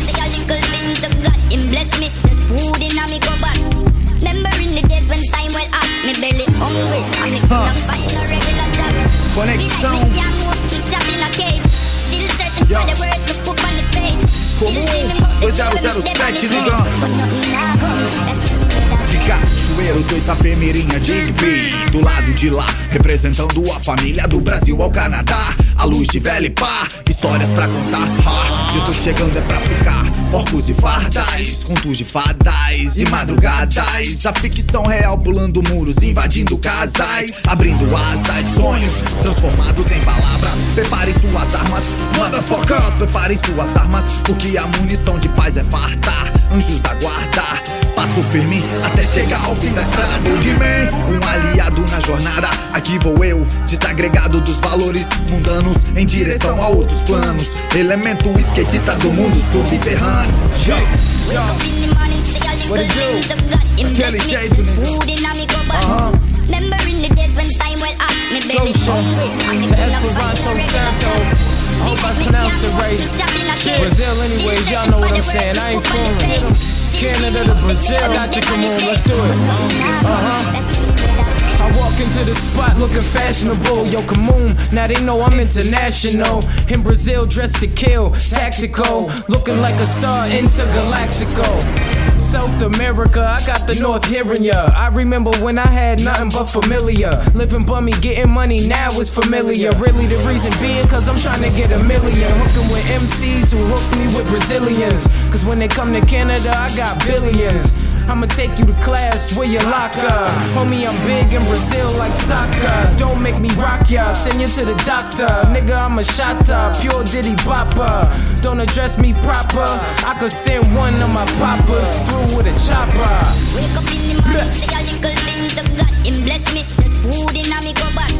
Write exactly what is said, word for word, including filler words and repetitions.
say a little thing to God. Him bless me, there's food in a me go back. Remember in the days when time well up, me belly hungry, and me couldn't find a regular job. Conexão. Feel like me young wolf, job in a cage. Still searching for the words to put on the page. Comum dois zero zero sete ligando. De Cachoeiro do Itapemirim, Digby, do lado de lá, representando a família do Brasil ao Canadá. A luz de velho e pá, histórias pra contar. Ha, eu tô chegando é pra ficar. Porcos e fardas, contos de fadas e madrugadas. A ficção real pulando muros, invadindo casais, abrindo asas, sonhos transformados em palavras. Preparem suas armas, motherfuckers. Preparem suas armas, porque a munição de paz é farta. Anjos da guarda, passo firme até chegar ao fim da estrada. Bugman, um aliado na jornada. Aqui vou eu, desagregado dos valores mundanos, em direção a outros planos. Elemento skatista do mundo subterrâneo. What it do? Aquele jeito, uh-huh. Remember in the days when time well up, me belly hungry, to Esperanto Santo. I hope I pronounced it right. Brazil anyways, y'all know what I'm saying. I ain't fooling. Canada to Brazil, I got you, come on, let's do it. Uh-huh. I walk into the spot looking fashionable. Yo, Kamoon, now they know I'm international. In Brazil, dressed to kill, tactical, looking like a star intergalactical. South America, I got the North hearing ya. I remember when I had nothing but familiar. Living bummy, getting money now is familiar. Really the reason being cause I'm trying to get a million. Hooking with M Cs who hook me with Brazilians. Cause when they come to Canada, I got billions. I'ma take you to class where you lock up. Homie, I'm big in Brazil like soccer. Don't make me rock ya, send you to the doctor. Nigga, I'm a shotter, pure Diddy bopper. Don't address me proper, I could send one of my poppers through with a chopper. Wake up in the morning, say a little thing to God. Him bless me, there's food in a me go back.